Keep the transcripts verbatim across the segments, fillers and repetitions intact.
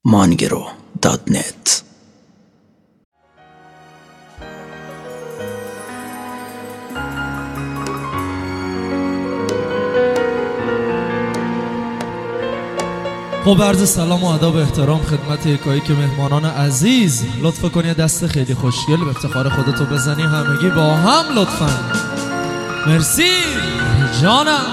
مانگرو دات نت. خب عرض سلام و ادب و احترام خدمت یکایی که مهمانان عزیز، لطف کنید دست خیلی خوشگل به افتخار خودتو بزنی همگی با هم لطفا. مرسی جانم.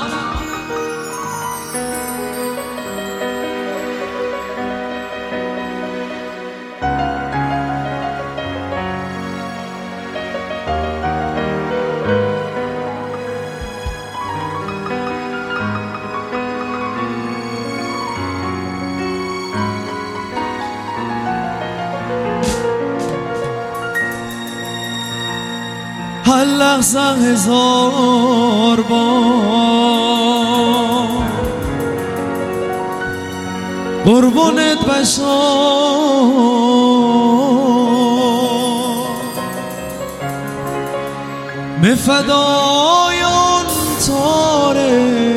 هر لحظه هزار بار قربونت بشم، به فدای آن تاره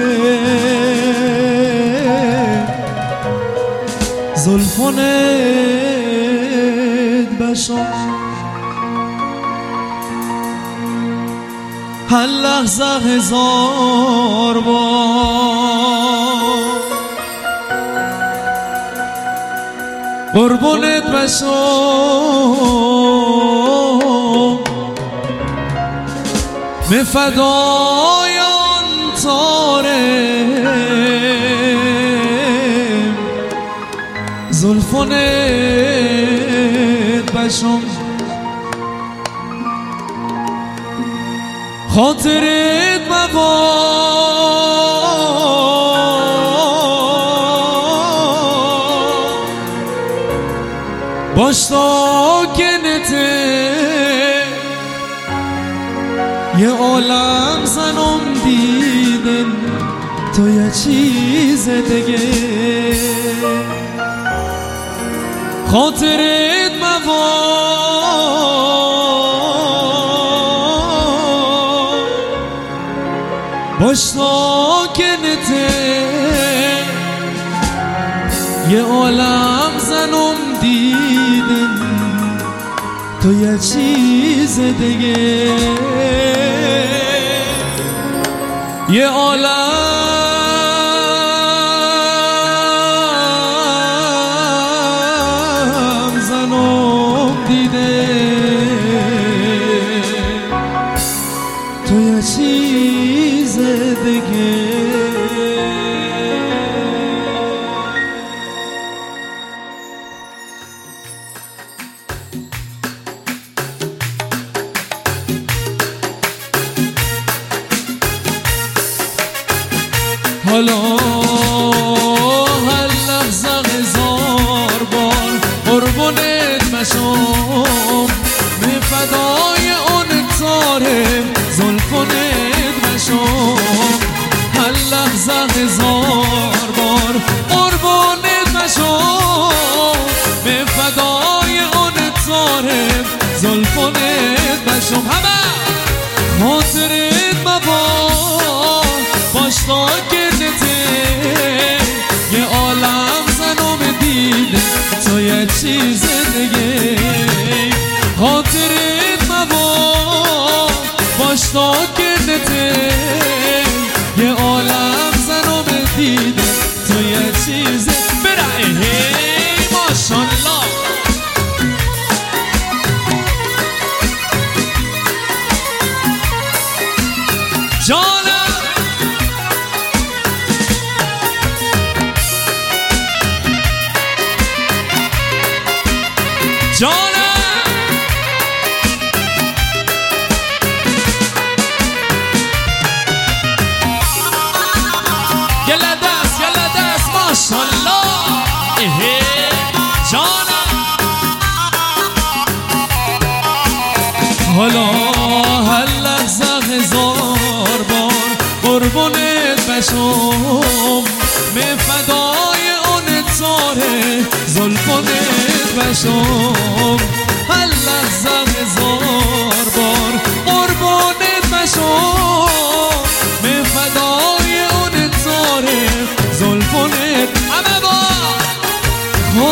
زلفونت بشم. هر لحظه هزار بار قربونت بشم، به فدای آن تاره زلفونت بشم. خاطرت مباد باش ساکنته، یه عالم زنم دیدن تو یه چیز دیگه. خاطرت مباد باش ساکنته، یه عالم زنم دیدن تو یه چیز دیگه. یه عالم زنم دیدن تو یه چیز دیگه. حالا هر لحظه هزار بار قربونت بشم، به فدای اون تاره زلفونت بشم. هر لحظه هزار بار قربونت بشم، به فدای اون تاره زلفونت بشم. همه خاطرت مباد باش ساکنته، یه عالم زنم دیده تو یه چیز دیگه. خاطرت مباد باش ساکنته، یه عالم زنم دیده تو یه چیز برای ماشالله. جانم جانم یلا دست یلا دست ماشالله. اهه جانم. حالا هر لحظه هزار بار قربونت بشم، به فدای اون تاره زلفونت بشم. هر لحظه هزار بار قربونت بشم، به فدای اون تاره زلفونت. همه با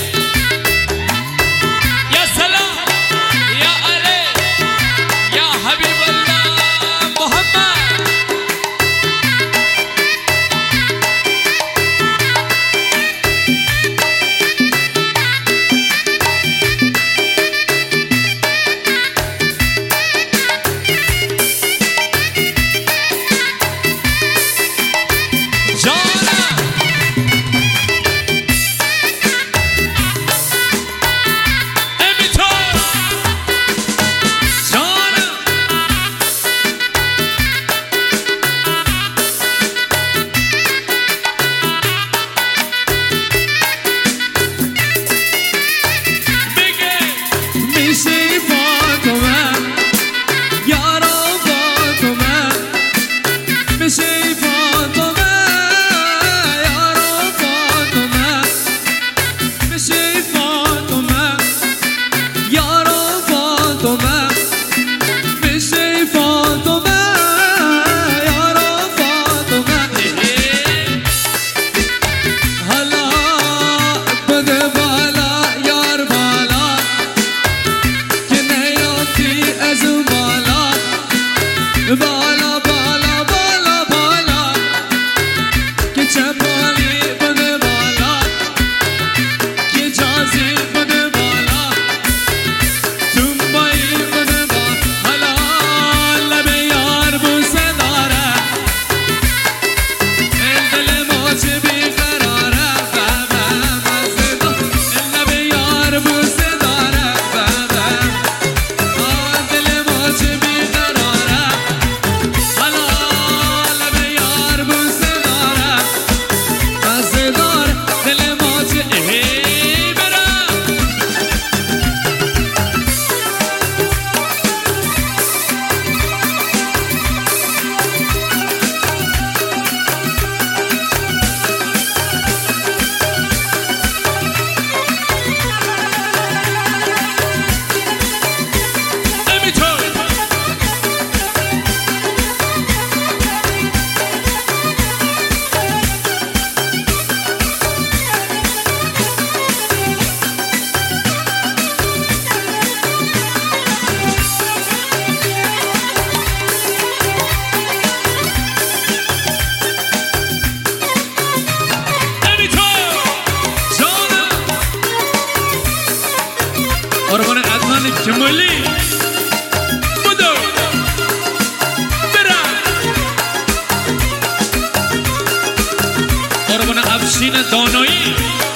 دانایی.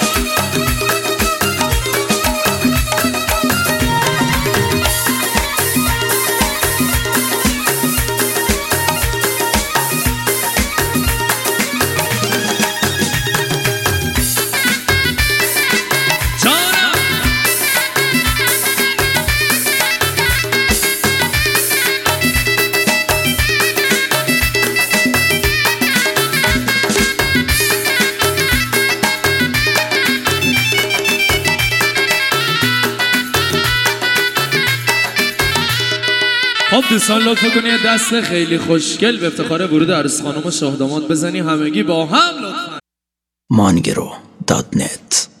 خب دوستان لطفا کنید دست خیلی خوشگل به افتخار ورود عروس خانم و شاه داماد بزنی همگی با هم لطفا. مانگرو دات نت